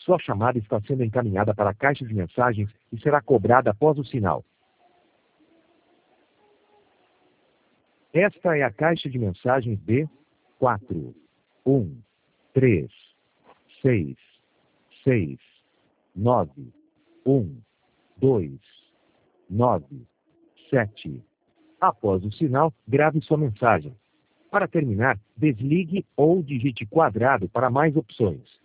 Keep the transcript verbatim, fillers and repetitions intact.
Sua chamada está sendo encaminhada para a caixa de mensagens e será cobrada após o sinal. Esta é a caixa de mensagens de quatro, um, três, seis, seis, nove, um, dois, nove, sete. Após o sinal, grave sua mensagem. Para terminar, desligue ou digite quadrado para mais opções.